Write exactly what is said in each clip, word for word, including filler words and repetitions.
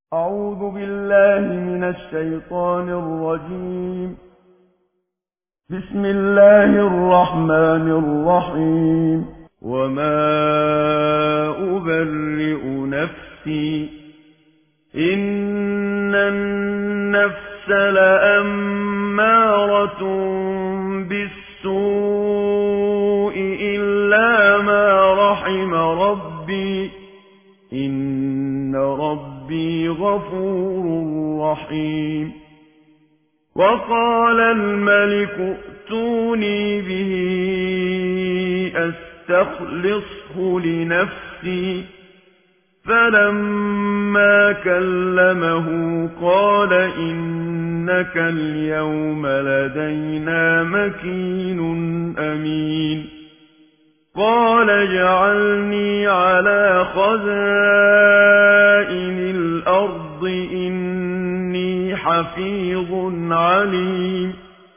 أعوذ بالله من الشيطان الرجيم. بسم الله الرحمن الرحيم. وما أبرئ نفسي إن النفس لأمارة بالسوء إلا ما رحم ربي إن ربي غفور رحيم. وقال الملك ائتوني به أستخلصه لنفسي فلما كلمه قال إنك اليوم لدينا مكين أمين. قال اجعلني على خزائن الأرض إني حفيظ عليم.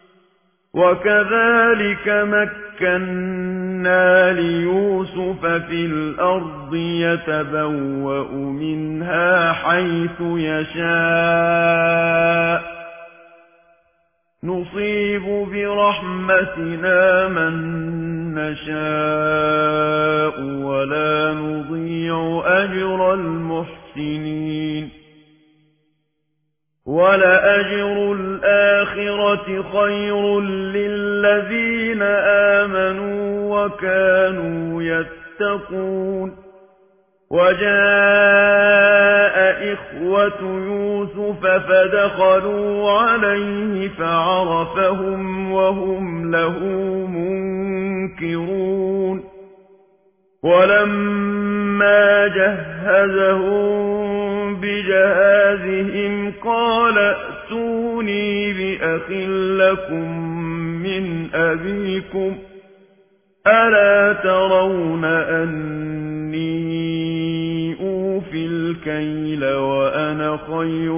وكذلك مكنا ليوسف في الأرض يتبوأ منها حيث يشاء نصيب برحمتنا من نشاء ولا نضيع أجر المحسنين. ولأجر الآخرة خير للذين آمنوا وكانوا يتقون. وجاء إخوة يوسف فدخلوا عليه فعرفهم وهم له منكرون. ولما جهزهم بجهازهم قال ائتوني بأخ لكم من أبيكم ألا ترون أني أوفي الكيل وأنا خير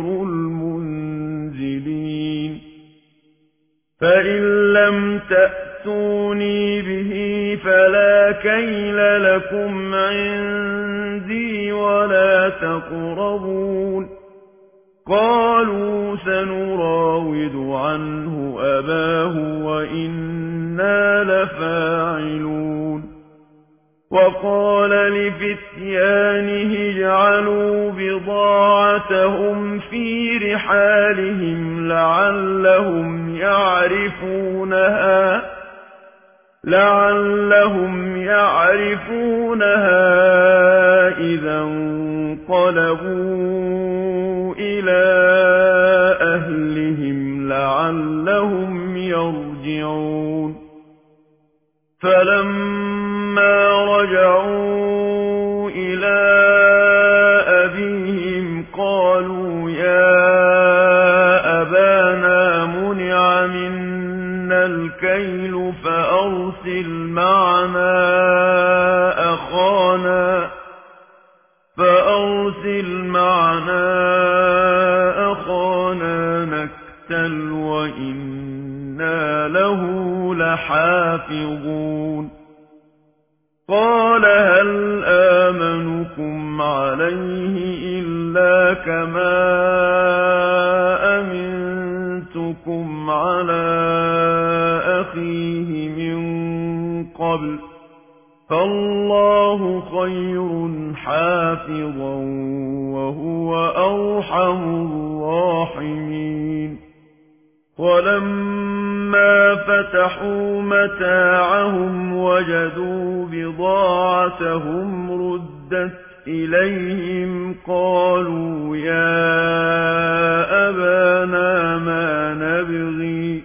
المنزلين. فإن لم تأتوني به فلا كيل لكم عندي ولا تقربون. قالوا سنراود عنه أباه وإنا لفاعلون. وقال لفتيانه اجعلوا بضاعتهم في رحالهم لعلهم يعرفونها لعلهم يعرفونها إذا انقلبوا إلى أهلهم لعلهم يرجعون. فلما رجعوا إلى أبيهم قالوا يا أبانا منع منا الكيل فأرسل معنا أخانا فأرسل معنا أخانا نكتل وإنا له لحافظون. قال هل آمنكم عليه إلا كما أمنتكم على أخيه من قبل فالله خير حافظا وهو أرحم الراحمين. ولما فتحوا متاعهم وجدوا بضاعتهم ردت إليهم قالوا يا أبانا ما نبغي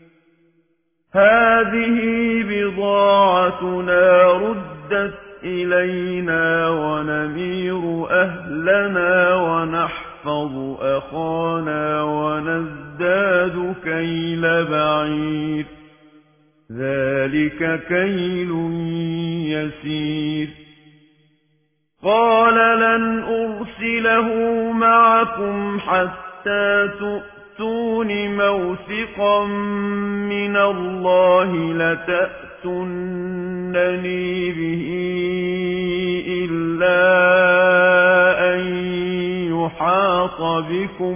هذه بضاعتنا ردت إلينا ونمير أهلنا ونحفظ أخانا ونزداد كيل بعير ذلك كيل يسير. قال لن أرسله معكم حتى تؤمنوا تأتون موثقا من الله لتأتونني به إلا أن يحاط بكم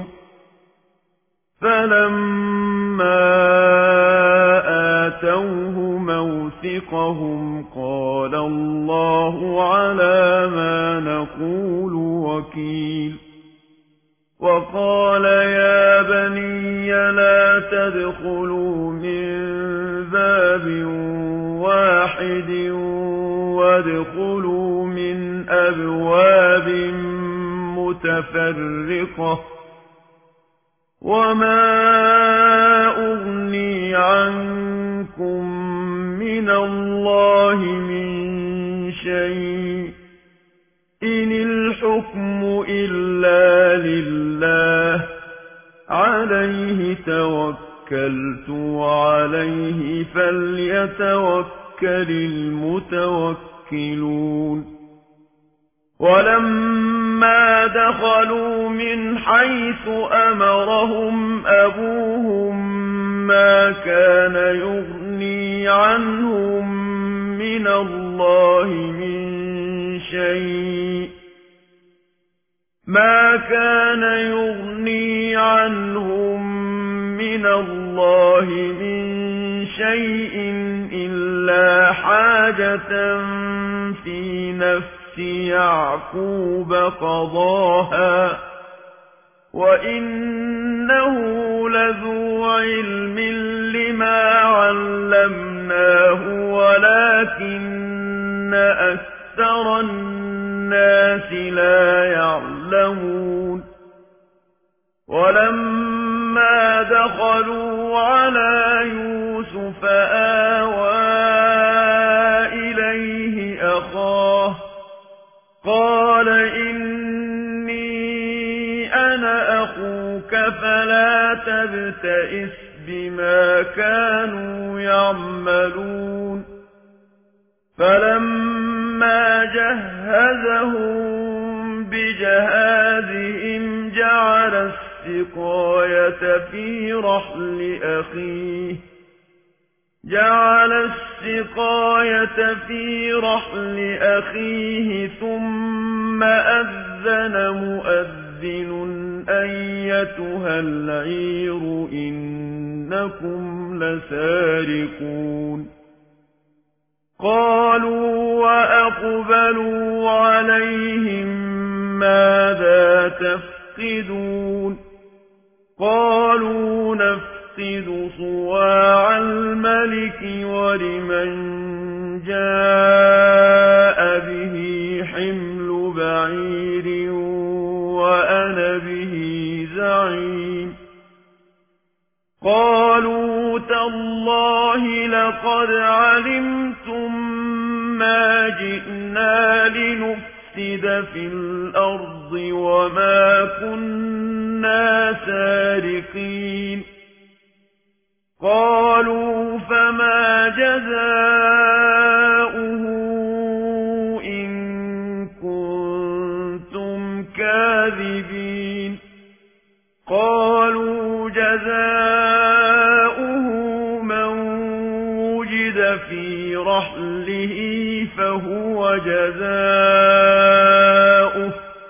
فلما آتوه موثقهم قال الله على ما نقول وكيل وقال يا بني لا تدخلوا من باب واحد وادخلوا من أبواب متفرقة وما أغني عنكم من الله من شيء إن الحكم إلا لله عليه توكلت وعليه فليتوكل المتوكلون ولما دخلوا من حيث أمرهم أبوهم ما كان يغني عنهم من الله من شيء ما كان يغني عنهم من الله من شيء إلا حاجة في نفس يعقوب قضاها وإنه لذو علم لما علمناه ولكن أكثر الناس لا يعلمون ولما دخلوا على يوسف آوى إليه أخاه قال إني أنا أخوك فلا تبتئس بما كانوا يعملون فلما جهزهم بجهازهم جعل السقاية في رحل أخيه جعل السقاية في رحل أخيه ثم أذن مؤذن أيتها العير إنكم لسارقون قالوا وأقبلوا عليهم ماذا تفقدون قالوا نفقد صواع الملك ولمن جاء به حمل بعير وأنا به زعيم قالوا تالله لقد علمتم ما جئنا لنفسد في الأرض وما كنا سارقين قالوا فما جزاؤه إن كنتم كاذبين قالوا جزاؤه من وجد في رحله فهو جزاؤه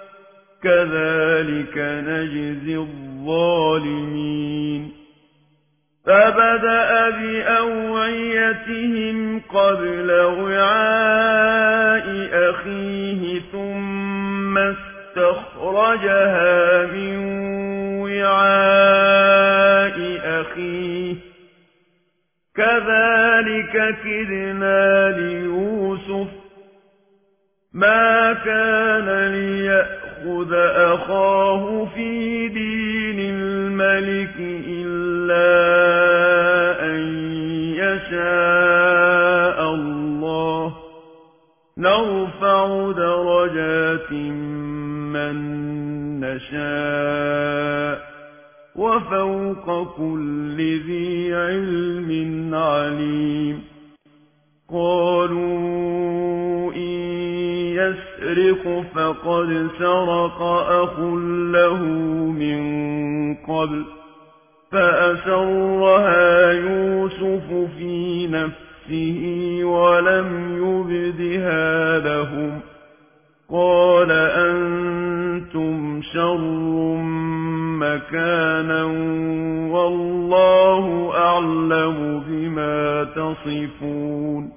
كذلك نجزي الظالمين فبدأ بأوعيتهم قبل وعاء أخيه ثم استخرجها من وعاء أخيه كذلك كدنا ليوسف ما كان ليأخذ أخاه في دين الملك إلا أن يشاء الله نرفع درجات من نشاء وفوق كل ذي علم عليم قالوا إن يسرق فقد سرق أخ له من قبل فأسرها يوسف في نفسه ولم يبدها لهم قال أنتم شر مكانا والله أعلم بما تصفون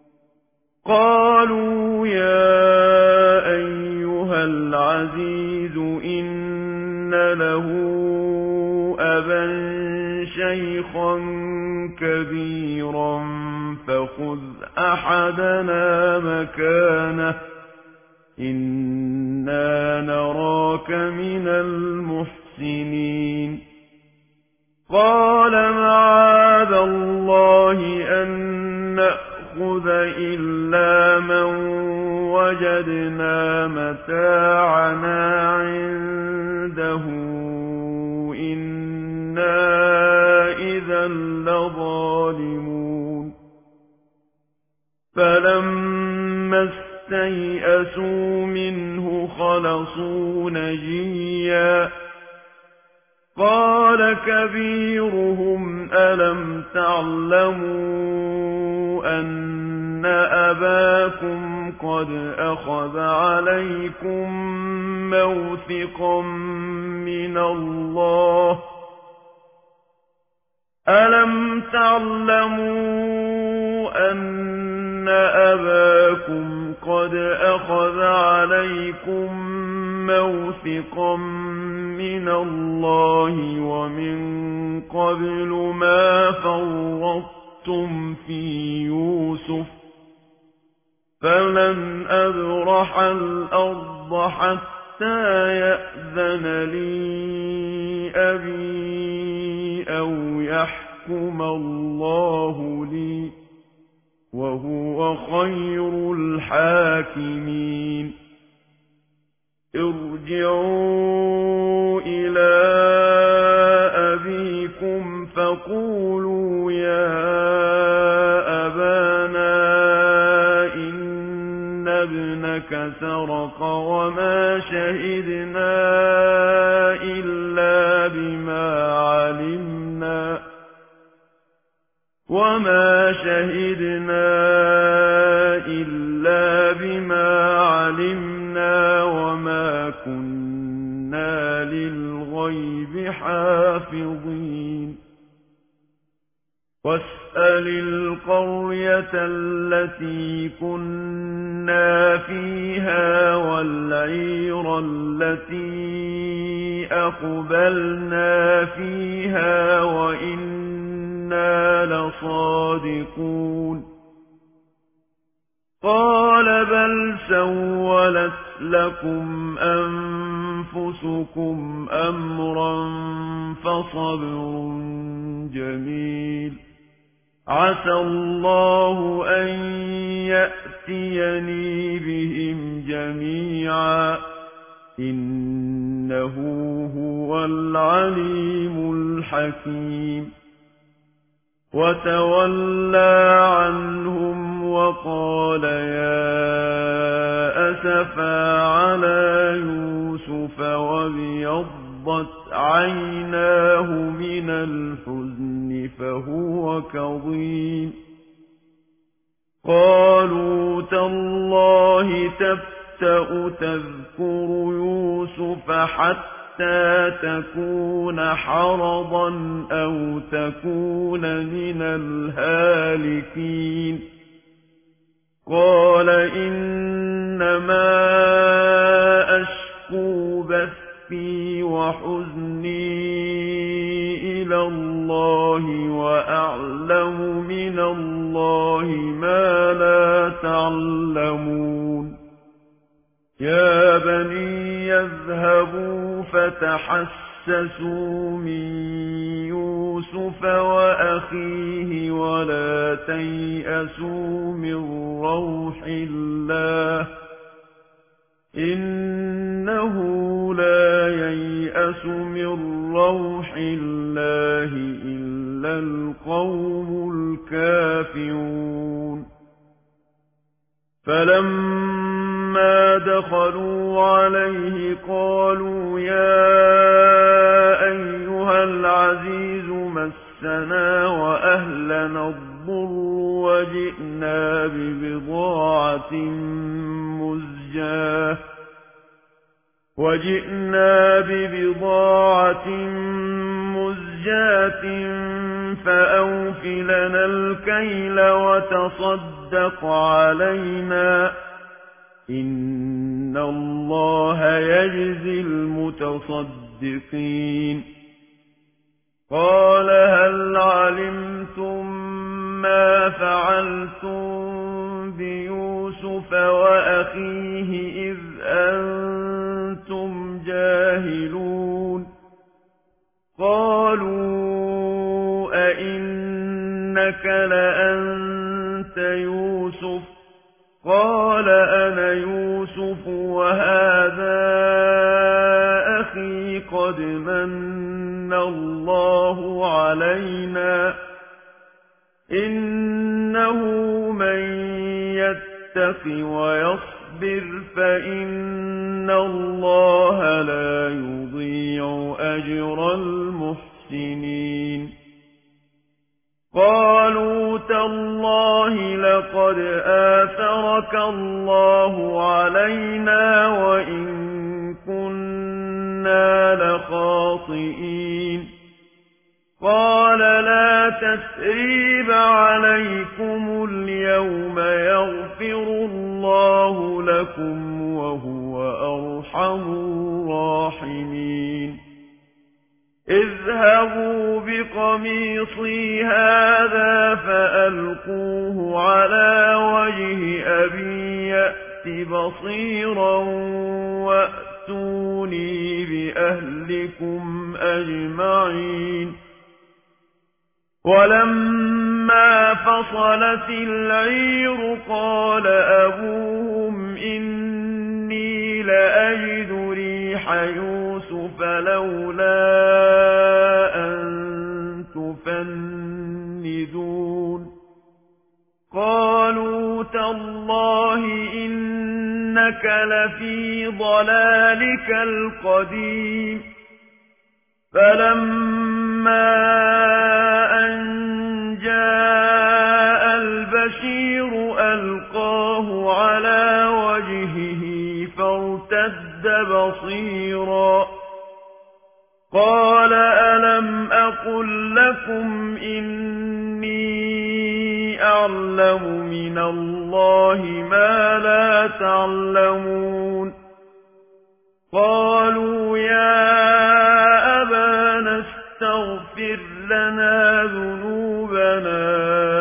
قالوا يا أيها العزيز إن له أبا شيخا كبيرا فخذ أحدنا مكانه إنا نراك من المحسنين قال معاذ الله أن نأخذ إلا من وجدنا متاعنا عنده إنا إذا لظالمون فلما استيئسوا منه خلصوا نجيا قال كبيرهم ألم تعلموا أن أباكم قد أخذ عليكم موثقا من الله ألم تعلموا أن أباكم قد أخذ عليكم موثقا من الله ومن قبل ما فرطتم في يوسف فلن أبرح الأرض حتى يأذن لي أبي أو يحكم الله لي وهو خير الحاكمين ارجعوا إلى أبيكم فقولوا يا أبانا إن ابنك سرق وما شهدنا إلا بما علمنا وما شهدنا إلا بما علمنا وما كنا للغيب حافظين واسأل القرية التي كنا فيها والعير التي أقبلنا فيها وإنا لصادقون قال بل سولت لكم أنفسكم أمرا فصبر جميل عسى الله أن يأتيني بهم جميعا إنه هو العليم الحكيم وتولى عنهم وقال يا أسفا على يوسف وابيضت عيناه من الحزن فهو كظيم قالوا تالله تفتأ تذكر يوسف حتى تكون حرضا أو تكون من الهالكين قال إنما أشكو بثي وحزني إلى الله وأعلم من الله ما لا تعلمون يا بني يذهبوا فتحسسوا من يوسف وأخيه ولا تيأسوا من روح الله إنه لا ييأس من روح الله إلا القوم الكافرون فلما دخلوا عليه قالوا يا أيها العزيز وجئنا ببضاعة مزجاة فأوف لنا الكيل وتصدق علينا إن الله يجزي المتصدقين قال هل علمتم ما فعلتم بيوسف وأخيه إذ أنتم جاهلون قالوا أئنك لأنت يوسف قال أنا يوسف وهذا أخي قد من الله علينا إنه من يتق ويصبر فإن الله لا يضيع أجر المحسنين قالوا تالله لقد آثرك الله علينا وإن كنا لخاطئين قال لا تثريب عليكم اليوم يغفر الله لكم وهو أرحم الراحمين اذهبوا بقميصي هذا فألقوه على وجه أبي يأت بصيرا وأتوني بأهلكم أجمعين ولما فصلت العير قال أبوهم إني لأجد ريح يوسف لولا أن تفندون قالوا تالله إنك لفي ضلالك القديم فلما أن جاء البشير ألقاه على وجهه فارتد بصيرا قال ألم أقل لكم إني أعلم من الله ما لا تعلمون قالوا يا أبانا استغفر لنا ذنوبنا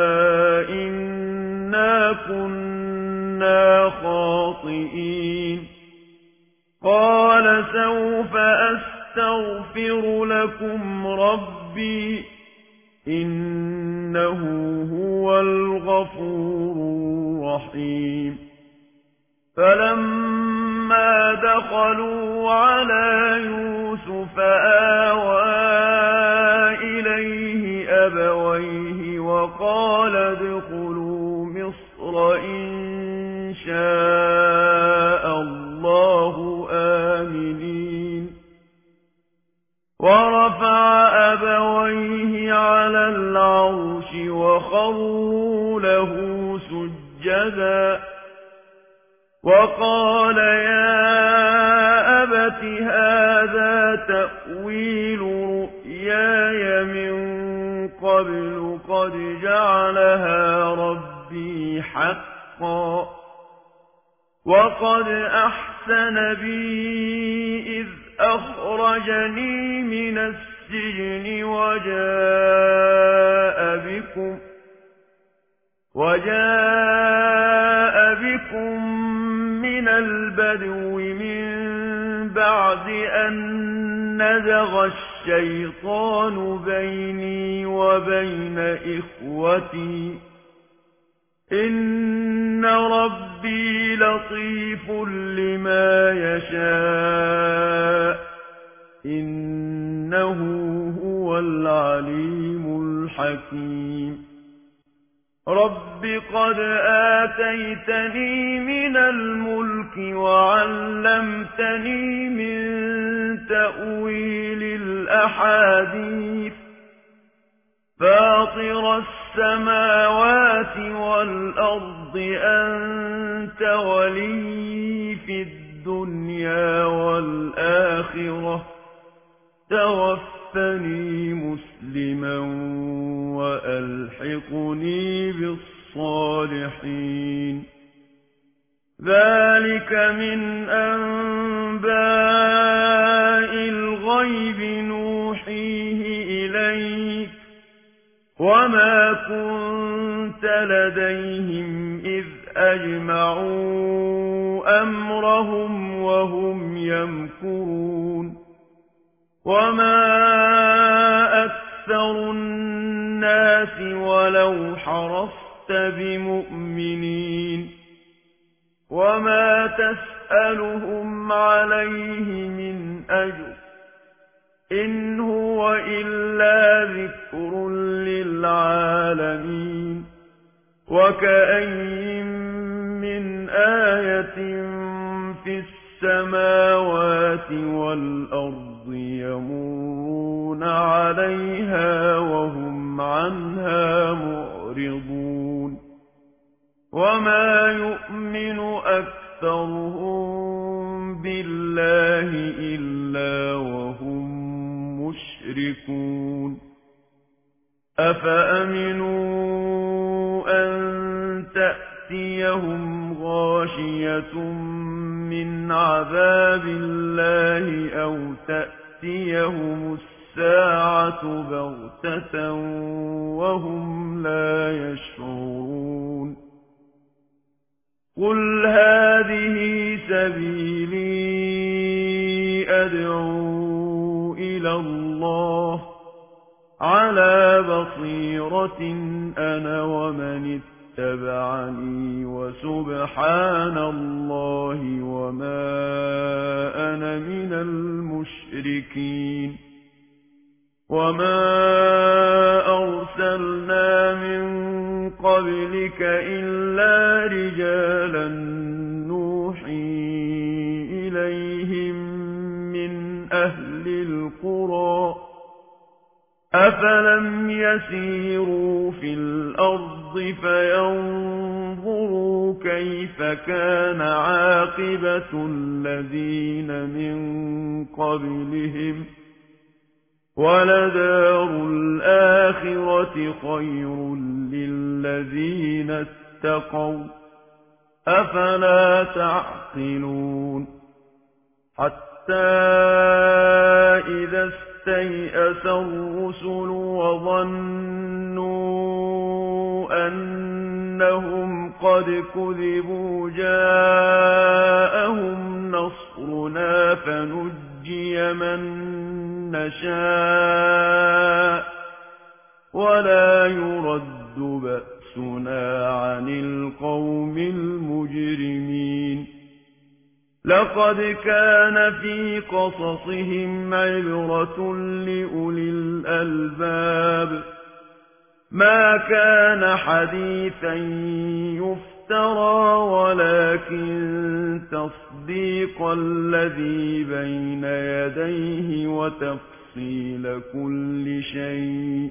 إنا كنا خاطئين قال سوف أستغفر لكم ربي إنه هو الغفور الرحيم فلما دخلوا على يوسف آوى إليه أبويه وقال ادخلوا مصر إن شاء الله آمنين ورفع أبويه على العرش وخروا له سجدا وقال يا أبت هذا تأويل رؤياي من قبل قد جعلها ربي حقا وقد أحسن بي إذ أخرجني من السجن وجاء بكم وجاء بكم من البدو من بعد أن نزغ الشيطان بيني وبين إخوتي إن ربي لطيف لما يشاء إنه هو العليم الحكيم رب قد آتيتني من الملك وعلمتني من تأويل الأحاديث فاطر السماوات والأرض أنت ولي في الدنيا الدنيا والآخرة توفني مسلما وألحقني بالصالحين ذلك من أنباء الغيب نوحيه إليك وما كنت لديهم إذ أجمعوا أمرهم وهم يمكرون وما أكثر الناس ولو حرصت بمؤمنين وما تسألهم عليه من أجر إن هو إلا ذكر للعالمين وكأين من آية في السماوات والأرض يمرون عليها وهم عنها معرضون وما يؤمن أكثرهم بالله إلا وهم مشركون أفأمنوا أن تأتيهم غاشية من عذاب الله أو تأتيهم الساعة بغتة وهم لا يشعرون قل هذه سبيلي أدعو إلى الله على بصيرة أنا ومن اتبعني وسبحان الله وما أنا من المشركين وما أرسلنا من قبلك إلا رجالا نوحي إليهم من أهل القرى أفلم يسيروا في الأرض فينظروا كيف كان عاقبة الذين من قبلهم ولدار الآخرة خير للذين اتقوا أفلا تعقلون حتى إذا استيأس الرسل وظنوا أنهم قد كذبوا جاءهم نصرنا فنجي من نشاء ولا يرد بأسنا عن القوم المجرمين لقد كان في قصصهم عبرة لأولي الألباب ما كان حديثا يفترى ولكن تصديق الذي بين يديه وتفصيل كل شيء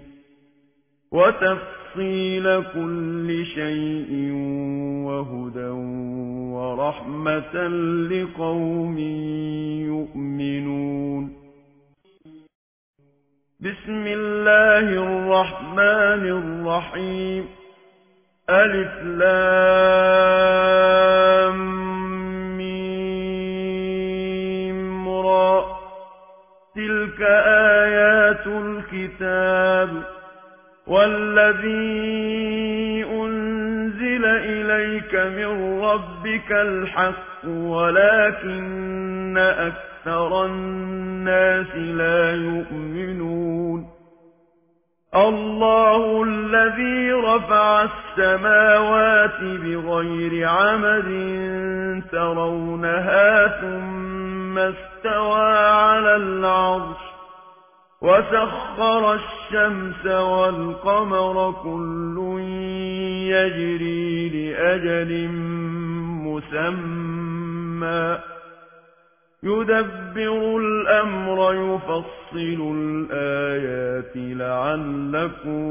وتفصيل كل شيء وهدى ورحمة لقوم يؤمنون بسم الله الرحمن الرحيم ألف لام ميم را تلك آيات الكتاب والذي أنزل إليك من ربك الحق ولكن أكثر الناس لا يؤمنون الله الذي رفع السماوات بغير عمد ترونها ثم استوى على العرش وسخر الشمس والقمر كل يجري لأجل مسمى يدبر الأمر يفصل الآيات لعلكم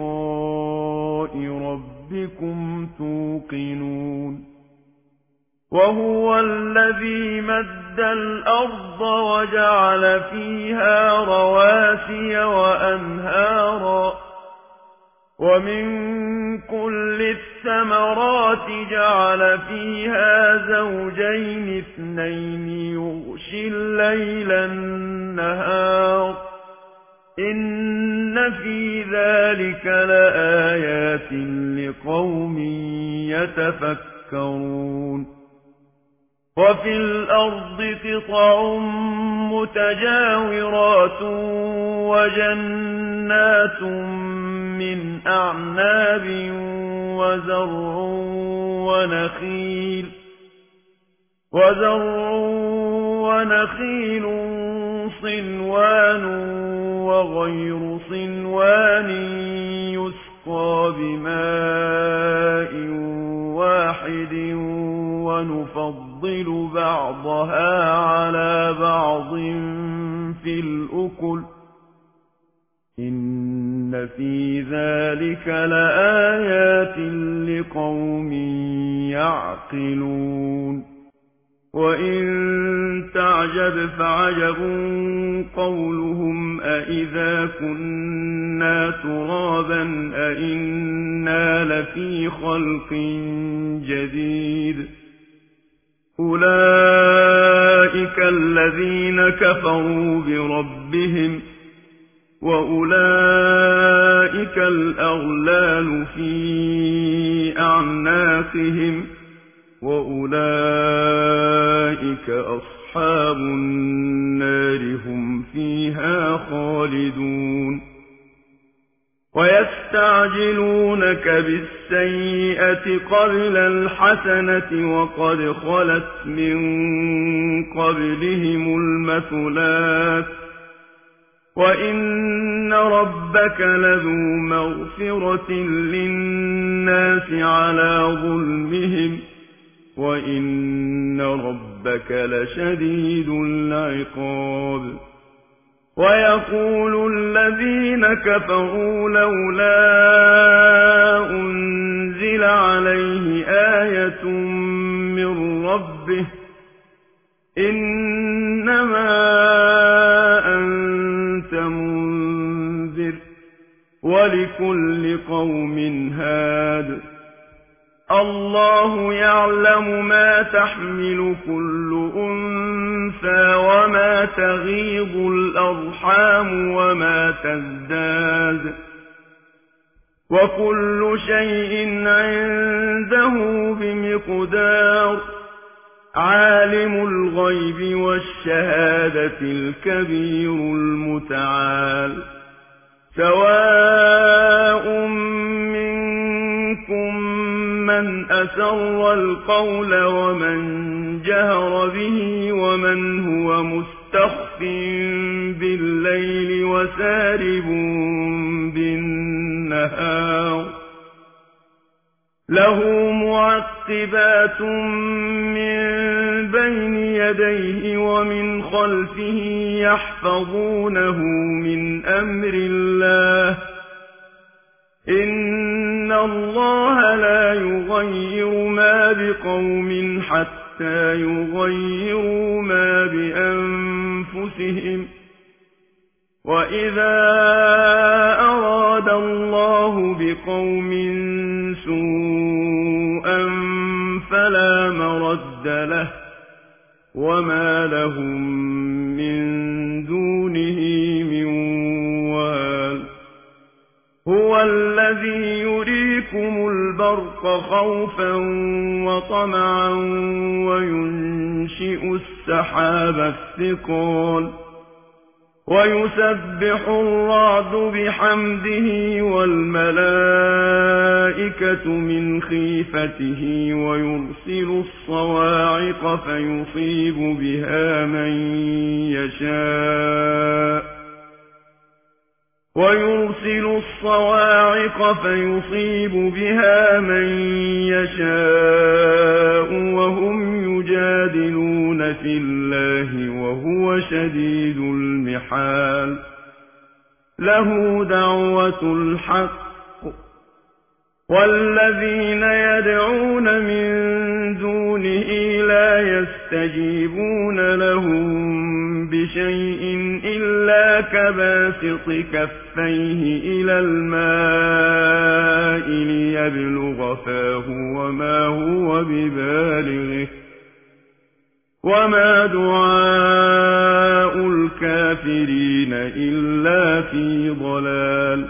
بلقاء ربكم توقنون وهو الذي مد الأرض وجعل فيها رواسي وأنهارا ومن كل الثمرات جعل فيها زوجين اثنين يغشي الليل النهار إن في ذلك لآيات لقوم يتفكرون وفي الأرض قطع متجاورات وجنات من أعناب وزرع ونخيل وزرع ونخيل صنوان وغير صنوان يسقى بماء واحد ونفضل بعضها على بعض في الأكل إن في ذلك لآيات لقوم يعقلون وإن تعجب فعجب قولهم أإذا كنا ترابا أإنا لفي خلق جديد أولئك الذين كفروا بربهم وأولئك الأغلال في أعناقهم وأولئك أصحاب النار هم فيها خالدون ويستعجلونك بالسيئة قبل الحسنة وقد خلت من قبلهم المثلات وإن ربك لذو مغفرة للناس على ظلمهم وإن ربك لشديد العقاب ويقول الذين كفروا لولا أنزل عليه آية من ربه إنما أنت منذر ولكل قوم هاد الله يعلم ما تحمل كل أنثى وما تغيض الأرحام وما تزداد وكل شيء عنده بمقدار عالم الغيب والشهادة الكبير المتعال سواء منكم من أسر القول ومن جهر به ومن هو مستخف بالليل وسارب بالنهار له معقبات من بين يديه ومن خلفه يحفظونه من أمر الله إن الله لا يغير ما بقوم حتى يغيروا ما بأنفسهم وإذا أراد الله بقوم سوءا فلا مرد له وما لهم من دونه من وال هو الذي يريكم البرق خوفا وطمعا وينشئ السحاب الثقال ويسبح الرعد بحمده والملائكة من خيفته ويرسل الصواعق فيصيب بها من يشاء ويرسل الصواعق فيصيب بها من يشاء وهم يجادلون في الله وهو شديد المحال له دعوة الحق والذين يدعون من دونه لا يستجيبون لهم بشيء إلا كباسط كفيه إلى الماء ليبلغ فاه وما هو ببالغه وما دعاء الكافرين إلا في ضلال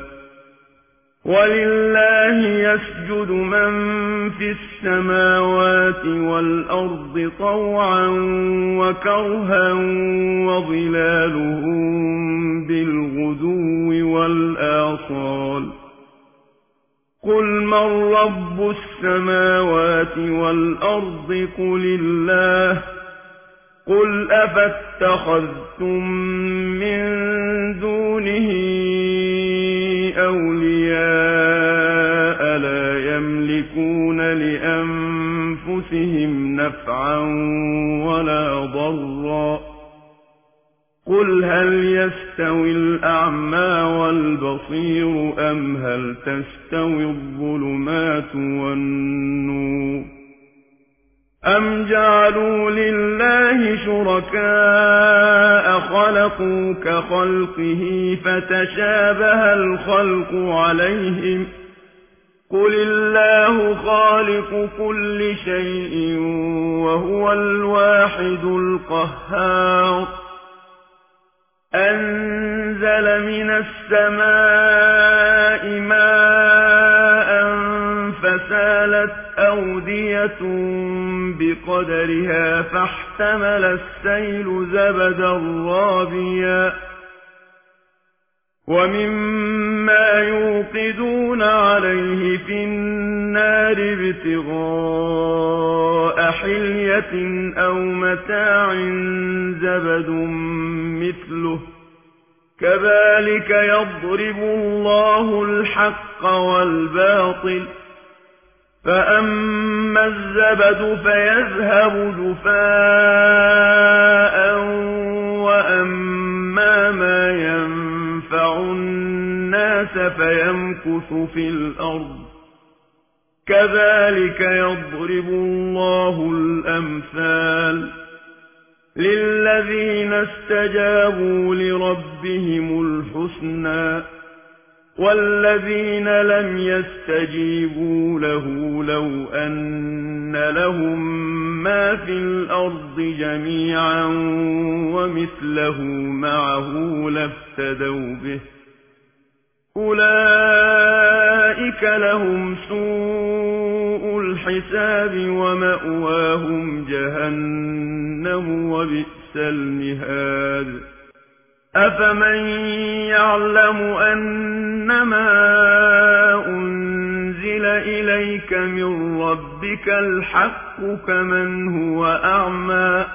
ولله يسجد من في السماوات والأرض طوعا وكرها وظلالهم بالغدو والآصال قل من رب السماوات والأرض قل الله قل أفاتخذتم من دونه أولياء لا يملكون لأنفسهم نفعا ولا ضرا قل هل يستوي الأعمى والبصير أم هل تستوي الظلمات والنور أم جعلوا لله شركاء خلقوا كخلقه فتشابه الخلق عليهم قل الله خالق كل شيء وهو الواحد القهار أنزل من السماء ماء فسالت أودية بقدرها فاحتمل السيل زبدا رابيا ومما يوقدون عليه في النار ابتغاء حلية أو متاع زبد مثله كذلك يضرب الله الحق والباطل فأما الزبد فيذهب جفاء وأما ما ينفع الناس فيمكث في الأرض كذلك يضرب الله الأمثال للذين استجابوا لربهم الحسنى والذين لم يستجيبوا له لو أن لهم ما في الأرض جميعا ومثله معه لافتدوا به أولئك لهم سوء الحساب ومأواهم جهنم وبئس المهاد أفمن يعلم أنما أنزل إليك من ربك الحق كمن هو أعمى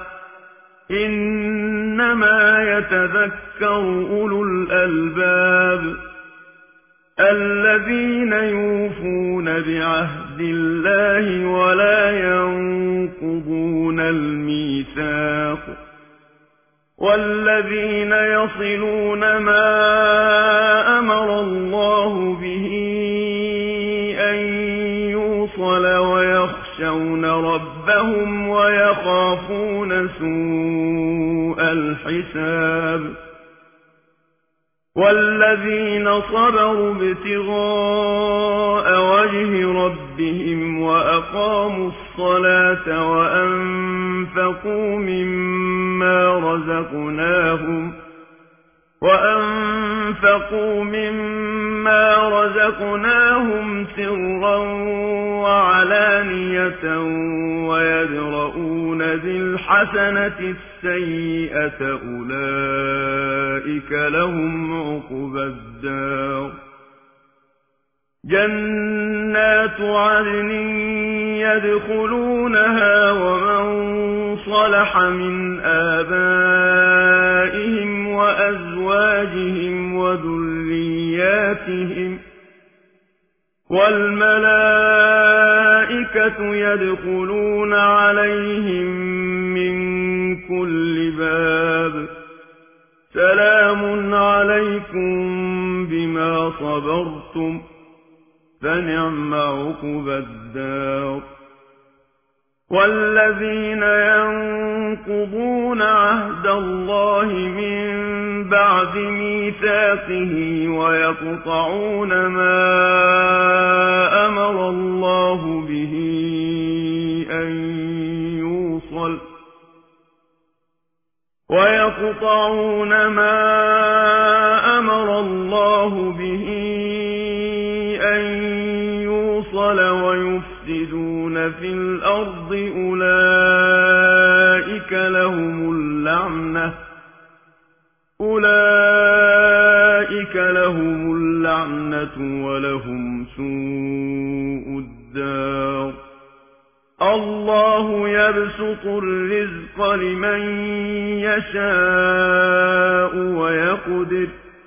إنما يتذكر أولو الألباب الذين يوفون بعهد الله ولا ينقضون الميثاق والذين يصلون ما أمر الله به أن يوصل ويخشون ربهم ويخافون سوء الحساب والذين صبروا ابتغاء وجه ربهم وأقاموا الصلاة وأنفقوا مما رزقناهم وأنفقوا مما رزقناهم سرا وعلانية ويدرؤون بالحسنة السيئة أولئك لهم عقبى الدار جنات عدن يدخلونها ومن صلح من آبائهم وأزواجهم وذرياتهم والملائكة يدخلون عليهم من كل باب سلام عليكم بما صبرتم فنعم عقبى الدار. والذين ينقضون عهد الله من بعد ميثاقه ويقطعون ما أمر الله به أن يوصل ويقطعون ما أمر الله به أن يوصل ويفسدون في الأرض أولئك لهم اللعنة أولئك لهم اللعنة ولهم سوء الدار. الله يبسط الرزق لمن يشاء ويقدر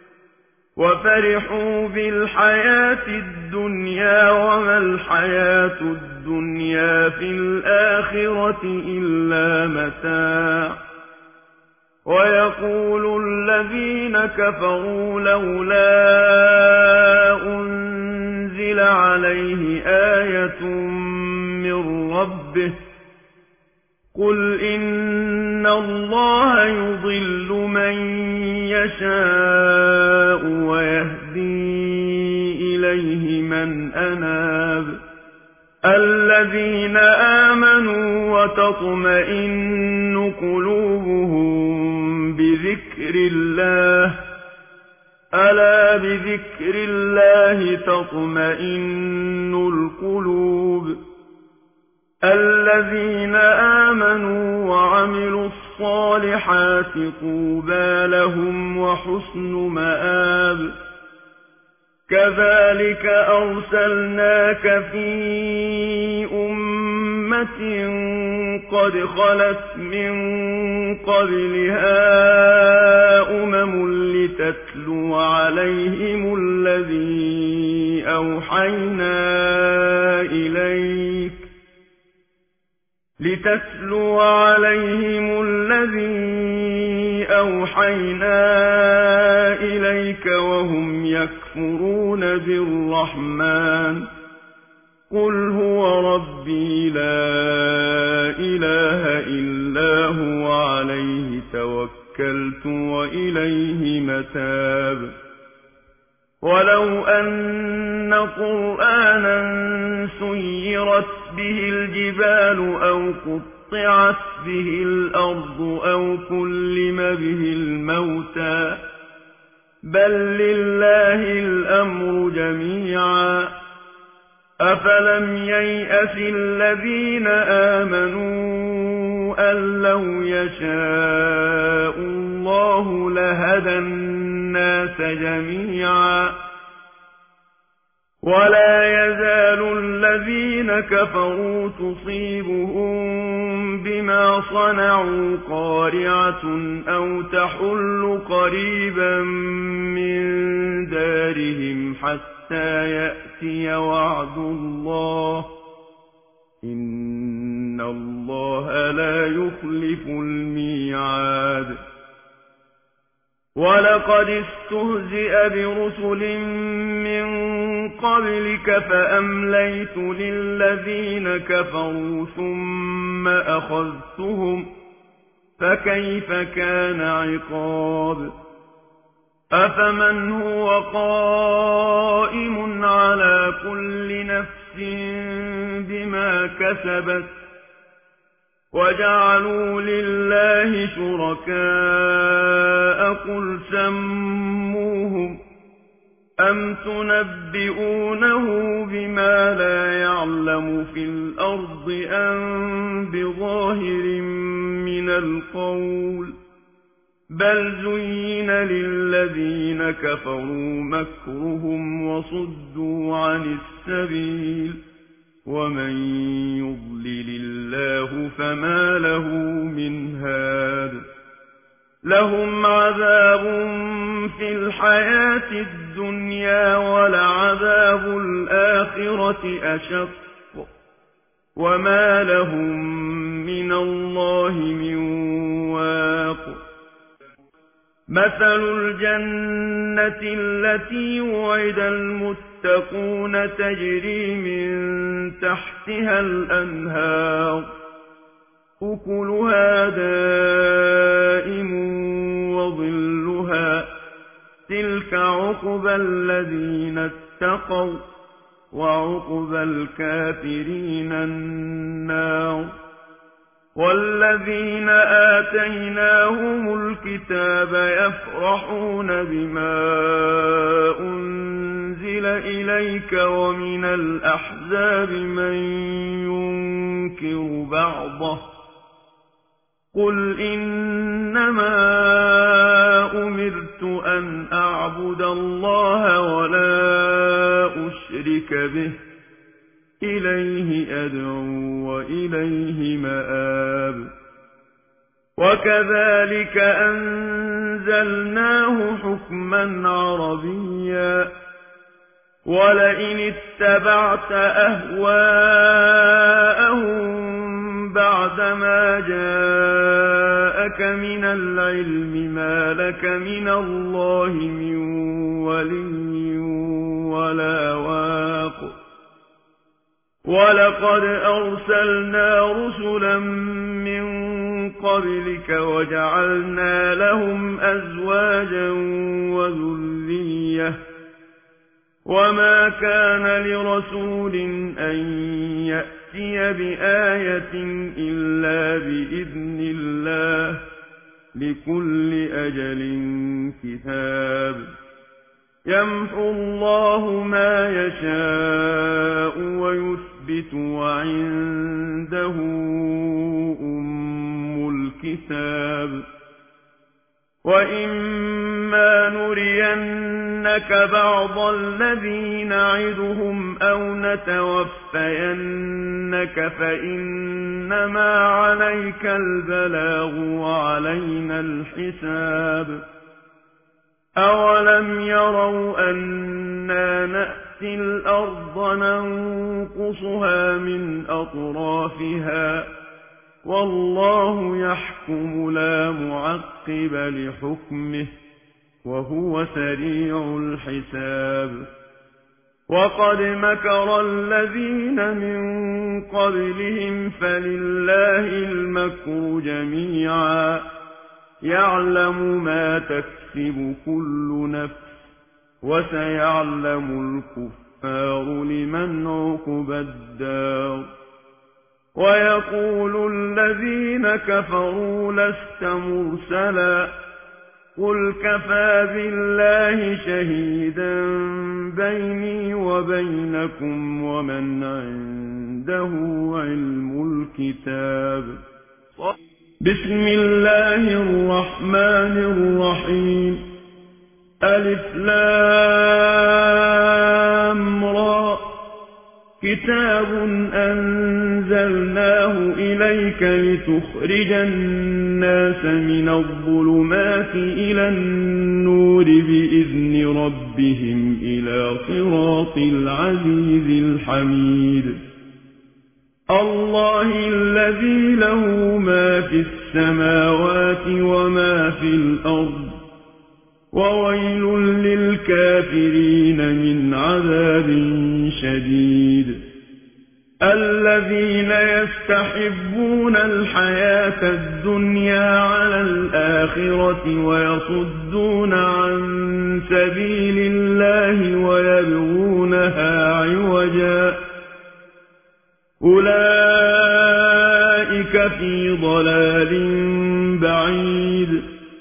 وفرحوا بالحياة الدنيا وما الحياة الدنيا في الآخرة إلا متاع. ويقول الذين كفروا لولا أنزل عليه آية من ربه قل إن الله يضل من يشاء ويهدي إليه من أناب. الذين آمنوا وتطمئن قلوبهم بذكر الله ألا بذكر الله تطمئن القلوب. الذين آمنوا وعملوا الصالحات طوبى لهم وحسن مآب. كذلك أرسلناك في أمة قد خلت من قبلها أمم لتتلو عليهم الذي أوحينا إليك لتتلو عليهم الذي أوحينا إليك وهم يكفرون بالرحمن قل هو ربي لا إله إلا هو عليه توكلت وإليه متاب. ولو أن قرآنا سيرت به الجبال أو قطعت به الأرض أو كلم به الموتى بل لله الأمر جميعا. أفلم ييأس الذين آمنوا أن لو يشاء الله لهدى الناس جميعا. ولا يزال الذين كفروا تصيبهم بما صنعوا قارعة أو تحل قريبا من دارهم حتى يأتي وعد الله إن الله لا يخلف الميعاد. ولقد استهزئ برسل من قبلك فأمليت للذين كفروا ثم أخذتهم فكيف كان عقاب. أفمن هو قائم على كل نفس بما كسبت وجعلوا لله شركاء قل سموهم أم تنبئونه بما لا يعلم في الأرض أم بظاهر من القول بل زين للذين كفروا مكرهم وصدوا عن السبيل ومن يضلل الله فما له من هاد. لهم عذاب في الحياة الدنيا ولعذاب الآخرة أشق وما لهم من الله من واق. مثل الجنة التي وعد المتقون تجري من تحتها الأنهار أكلها دائم وظلها تلك عقبى الذين اتقوا وعقبى الكافرين النار والذين آتيناهم الكتاب يفرحون بما أنزل إليك ومن الأحزاب من ينكر بعضه قل إنما أمرت أن أعبد الله ولا أشرك به إليه أدعو وإليه مآب وكذلك أنزلناه حكما عربيا ولئن اتبعت أهواءهم بعدما جاءك من العلم ما لك من الله من ولي ولا واق ولقد أرسلنا رسلا من قبلك وجعلنا لهم أزواجا وذرية وما كان لرسول أن يأتي بآية إلا بإذن الله لكل أجل كتاب يمحو الله ما يشاء ويثبت وعنده أم الكتاب وإما نرينك بعض الذي نعدهم أو نتوفينك فإنما عليك البلاغ وعلينا الحساب أولم يروا أنا نأتي الأرض ننقصها من أطرافها والله يحكم لا معقب لحكمه وهو سريع الحساب وقد مكر الذين من قبلهم فلله المكر جميعا يعلم ما تكسب كل نفس وسيعلم الكفار لمن عقبى الدار ويقول الذين كفروا لست مرسلا قل كفى بالله شهيدا بيني وبينكم ومن عنده علم الكتاب بسم الله الرحمن الرحيم ألف لام را كتاب أنزلناه إليك لتخرج الناس من الظلمات إلى النور بإذن ربهم إلى صراط العزيز الحميد الله الذي له ما في السماوات وما في الأرض وويل للكافرين من عذاب شديد الذين يستحبون الحياة الدنيا على الآخرة ويصدون عن سبيل الله ويبغونها عوجا أولئك في ضلال بعيد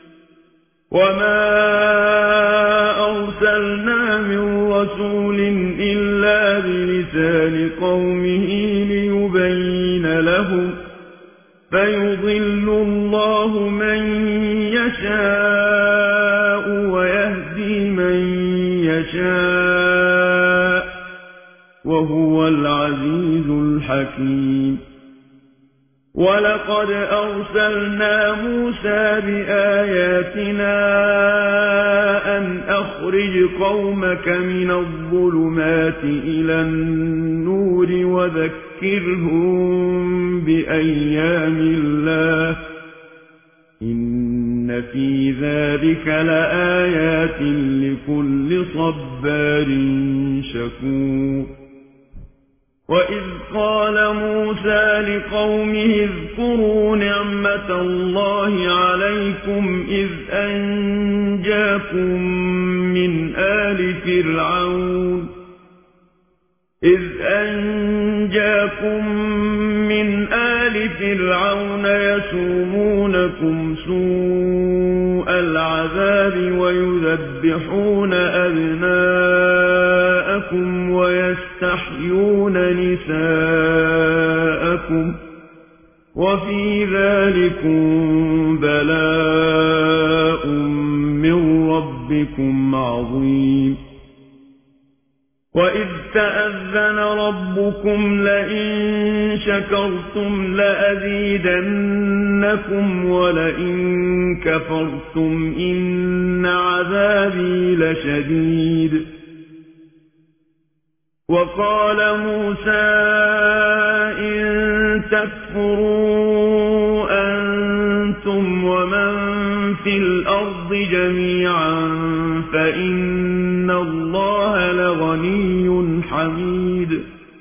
وما أرسلنا من رسول إلا بلسان قومه ليبين لهم فيضل الله من يشاء ويهدي من يشاء وهو العزيز الحكيم ولقد أرسلنا موسى بآياتنا أن أخرج قومك من الظلمات إلى النور وذكرهم بأيام الله إن إن في ذلك لآيات لكل صبار شكور وإذ قال موسى لقومه اذكروا نعمة الله عليكم إذ أنجاكم من آل فرعون إذ أنجاكم من آل فرعون يسومونكم سوء العذاب ويذبحون أبناءكم ويستحيون نساءكم وفي ذلكم بلاء من ربكم عظيم وإذ تأذن ربكم لئن شكرتم لأزيدنكم ولئن كفرتم إن عذابي لشديد وقال موسى إن تكفروا أنتم ومن في الأرض جميعا فإن الله لغني حميد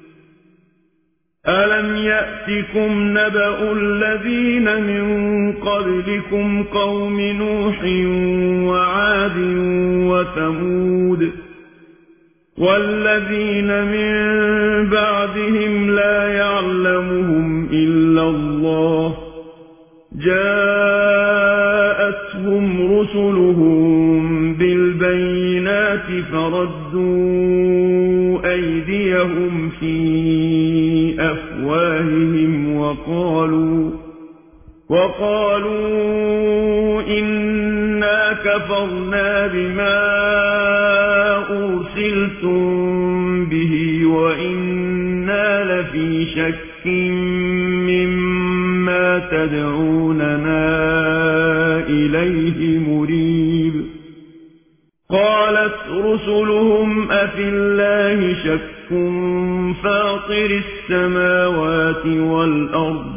ألم يأتكم نبأ الذين من قبلكم قوم نوح وعاد وثمود والذين من بعدهم لا يعلمهم إلا الله جاءتهم رسلهم بالبينات فردوا أيديهم في أفواههم وقالوا وقالوا إنا كفرنا بما أرسلتم به وإنا لفي شك مما تدعوننا إليه مريب قالت رسلهم أفي الله شك فاطر السماوات والأرض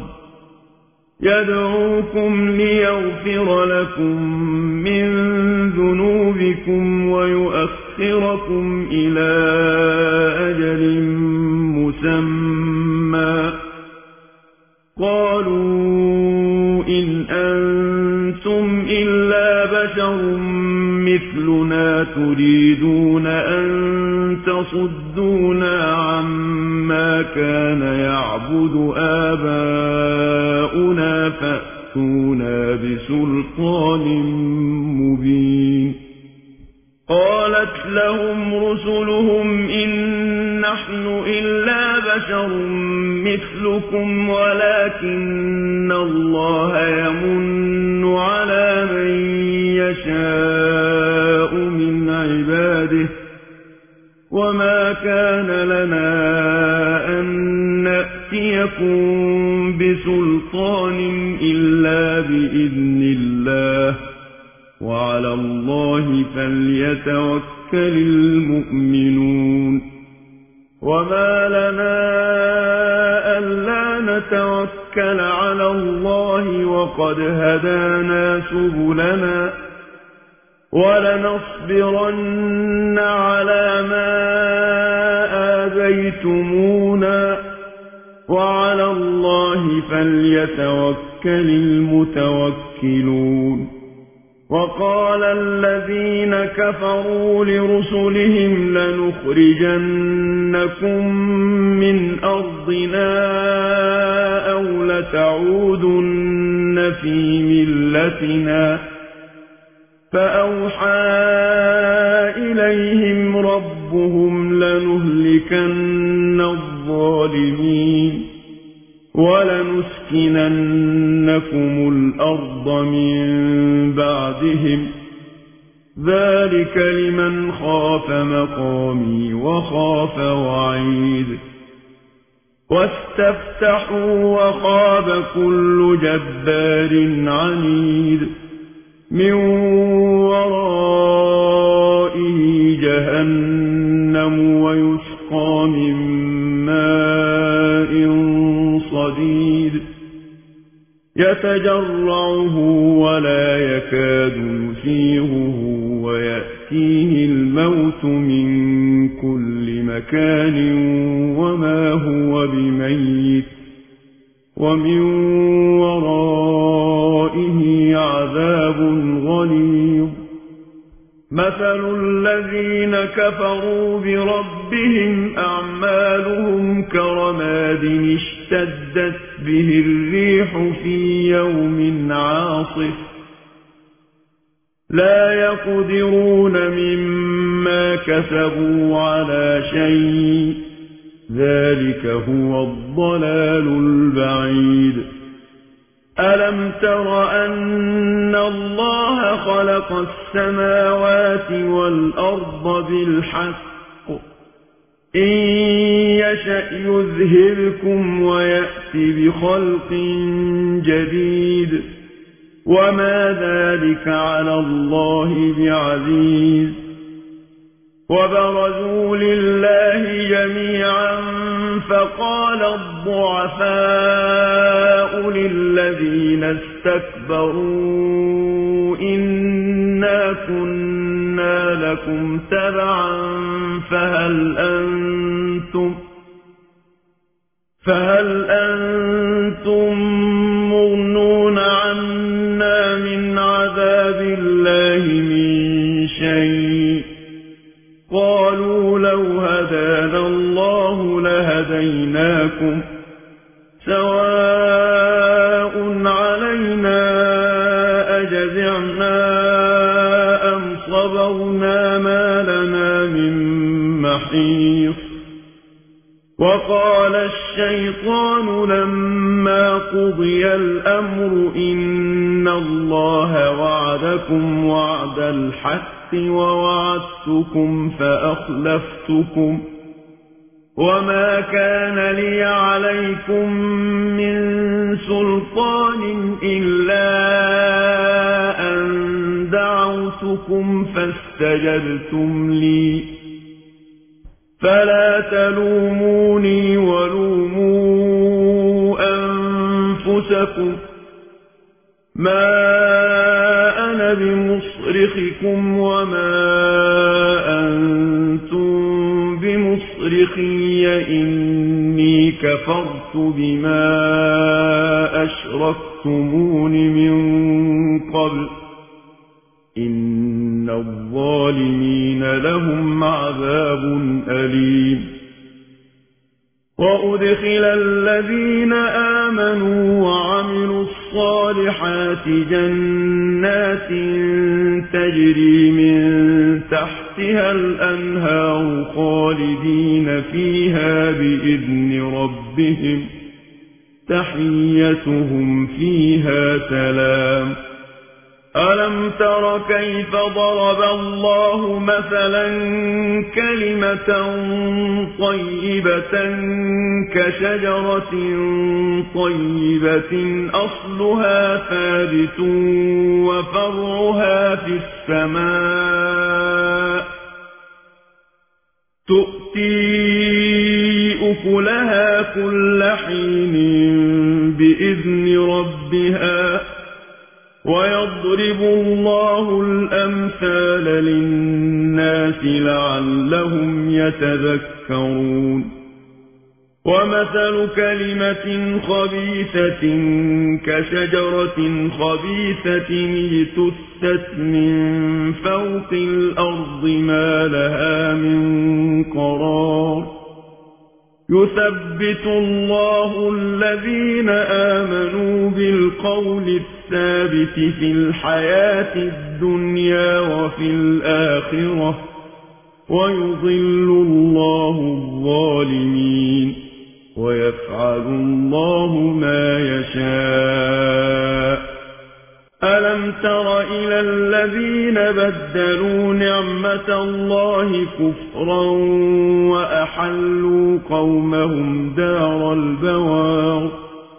يدعوكم ليغفر لكم من ذنوبكم ويؤخركم إلى أجل مسمى قالوا إن أنتم إلا بشر مثلنا تريدون أن تصدونا عما كان يعبد آباؤنا فأتونا بسلطان مبين قالت لهم رسلهم إن نحن إلا بشر مثلكم ولكن الله يمن على من يشاء من عباده وما كان لنا أن نأتيكم بسلطان إلا بإذن الله وعلى الله فليتوكل المؤمنون وما لنا ألا نتوكل على الله وقد هدانا سبلنا ولنصبرن على ما آذيتمونا وعلى الله فليتوكل المتوكلون وقال الذين كفروا لرسلهم لنخرجنكم من أرضنا أو لتعودن في ملتنا فأوحى إليهم ربهم لنهلكن الظالمين ولنسكننكم الأرض من بعدهم ذلك لمن خاف مقامي وخاف وعيد واستفتحوا وخاب كل جبار عنيد من ورائه جهنم ويسقى من ماء صديد يتجرعه ولا يكاد يسيغه ويأتيه الموت من كل مكان وما هو بميت ومن ورائه عذاب غليظ مثل الذين كفروا بربهم أعمالهم كرماد اشتدت به الريح في يوم عاصف لا يقدرون مما كسبوا على شيء ذلك هو الضلال البعيد ألم تر أن الله خلق السماوات والأرض بالحق إن يشأ يذهبكم ويأت بخلق جديد وما ذلك على الله بعزيز وبرزوا لله جميعا فقال الضعفاء للذين استكبروا إنا كنا لكم تبعا فهل أنتم فهل أنتم مغنون عنا من عذاب الله من شيء قالوا لو هدانا الله لهديناكم سواء علينا أجزعنا أم صبرنا ما لنا من محيص وقال الشيطان لما قضي الأمر إن الله وعدكم وعد الحق ووعدتكم فأخلفتكم وما كان لي عليكم من سلطان إلا أن دعوتكم فاستجبتم لي فلا تلوموني ولوموا أنفسكم ما أنا بمصرخكم وما أنتم بمصرخي إني كفرت بما أشركتمون من قبل إن الظالمين لهم عذاب أليم وأدخل الذين آمنوا وعملوا الصالحات جنات تجري من تحتها الأنهار خالدين فيها بإذن ربهم تحيتهم فيها سلام ألم تر كيف ضرب الله مثلا كلمة طيبة كشجرة طيبة أصلها ثابت وفرعها في السماء تؤتي أكلها كل حين بإذن ربها ويضرب الله الأمثال للناس لعلهم يتذكرون ومثل كلمة خبيثة كشجرة خبيثة اجتثت من فوق الأرض ما لها من قرار يثبت الله الذين آمنوا بالقول الثابت في الحياة الدنيا وفي الآخرة ويضل الله الظالمين ويفعل الله ما يشاء ألم تر إلى الذين بدلوا نعمة الله كفرا وأحلوا قومهم دار البوار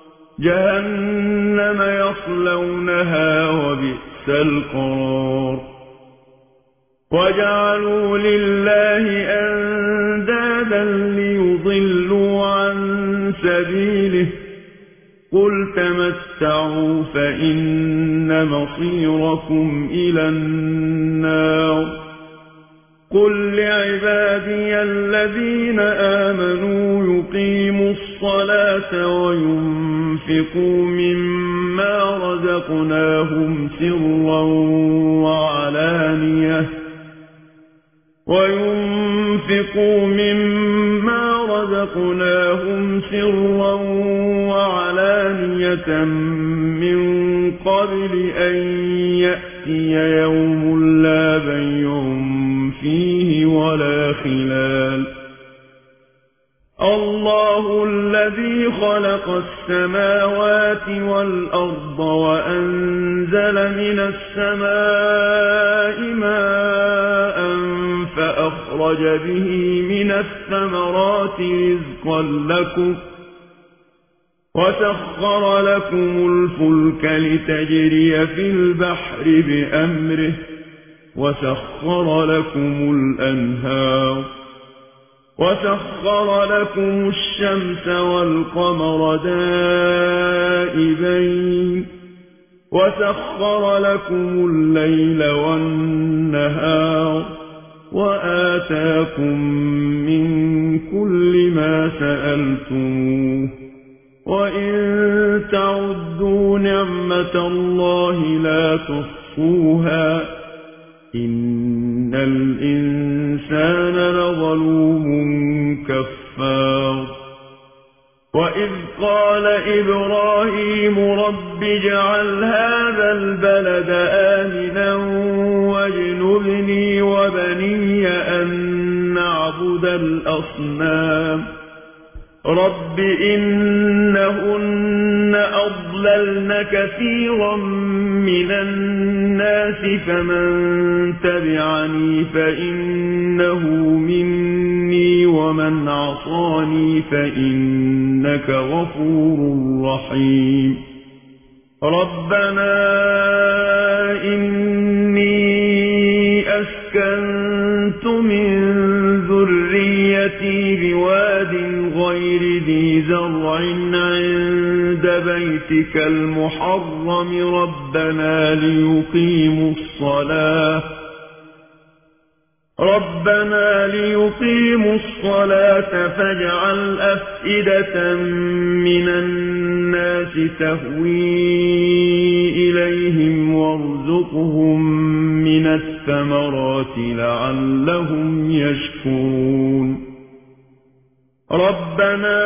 جهنم يصلونها وبئس القرار وجعلوا لله أندادا ليضلوا عن سبيله قل تمتعوا تتمتعوا فإن مصيركم إلى النار قل لعبادي الذين آمنوا يقيموا الصلاة وينفقوا مما رزقناهم سرا وعلانية وينفقوا مما رزقناهم سرا وعلانية من قبل أن يأتي يوم لا بيع فيه ولا خلال الله الذي خلق السماوات والأرض وأنزل من السماء ماء فأخرج به من الثمرات رزقا لكم وسخر لكم الفلك لتجري في البحر بأمره وسخر لكم الأنهار وسخر لكم الشمس والقمر دائبين وسخر لكم الليل والنهار وآتاكم من كل ما سألتموه وإن تعدوا نعمة الله لا تحصوها إن الإنسان لظلوم كفار وإذ قال إبراهيم رب اجعل هذا البلد آمنا واجنبني وبني أن نعبد الأصنام رب إنهن أضللن كثيرا من الناس فمن تبعني فإنه مني ومن عصاني فإنك غفور رحيم ربنا إني أسكنت من ذريتي بواد غير ذي زرع عند بيتك المحرم ربنا ليقيموا الصلاة ربنا ليقيموا الصلاة فاجعل أفئدة من الناس تهوي إليهم وارزقهم من الثمرات لعلهم يشكرون ربنا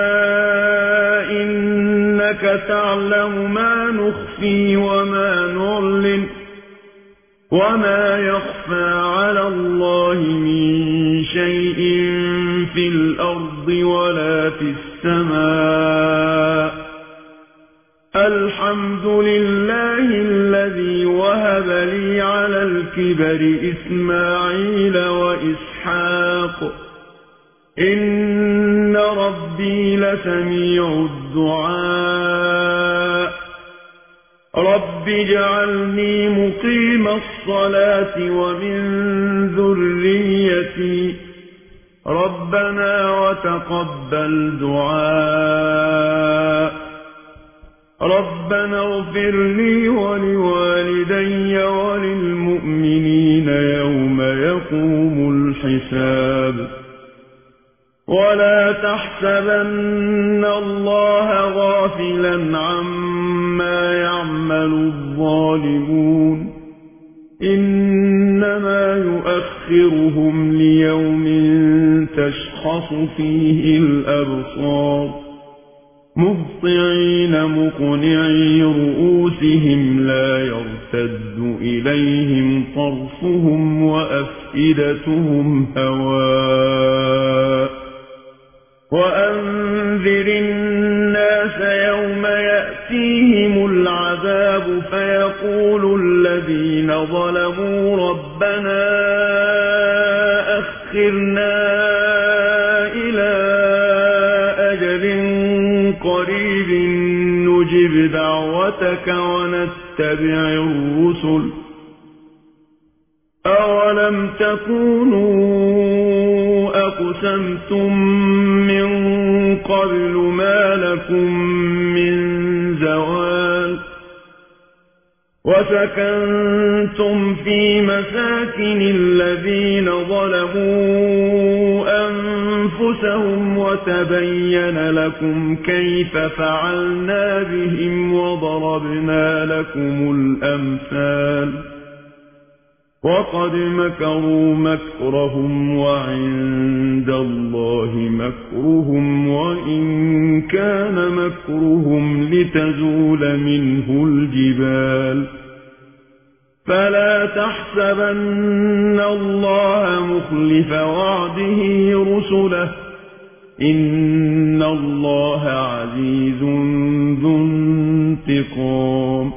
إنك تعلم ما نخفي وما نعلن وما يخفى على الله من شيء في الأرض ولا في السماء الحمد لله الذي وهب لي على الكبر إسماعيل وإسحاق إن ربي لسميع الدعاء رب اجعلني مقيم الصلاة ومن ذريتي ربنا وتقبل دعاء ربنا اغفر لي ولوالدي وللمؤمنين يوم يقوم الحساب ولا تحسبن الله غافلا عما يعمل الظالمون إنما يؤخرهم ليوم تشخص فيه الأبصار مهطعين مقنعي رؤوسهم لا يرتد إليهم طرفهم وأفئدتهم هواء وأنذر الناس يوم يأتيهم العذاب فيقول الذين ظلموا ربنا أخرنا إلى أجل قريب نجب دعوتك ونتبع الرسل أولم تكونوا أقسمتم من قبل ما لكم من زوال وسكنتم في مساكن الذين ظلموا أنفسهم وتبين لكم كيف فعلنا بهم وضربنا لكم الأمثال وقد مكروا مكرهم وعند الله مكرهم وإن كان مكرهم لتزول منه الجبال فلا تحسبن الله مخلف وعده رسله إن الله عزيز ذو انتقام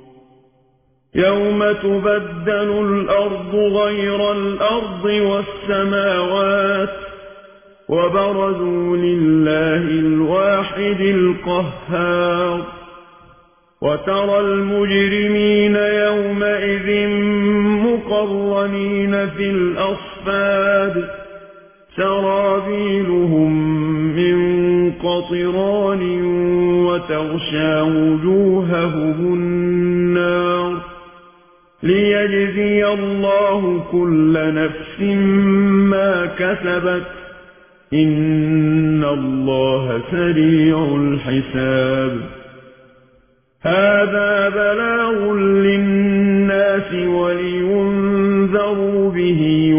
يوم تبدل الأرض غير الأرض والسماوات وبرزوا لله الواحد القهار وترى المجرمين يومئذ مقرنين في الأصفاد سرابيلهم من قطران وتغشى وجوههم النار ليجزي الله كل نفس ما كسبت إن الله سريع الحساب هذا بلاغ للناس ولينذروا به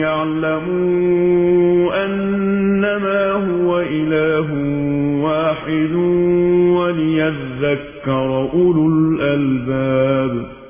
وليعلموا أنما هو إله واحد وليذكر أولو الألباب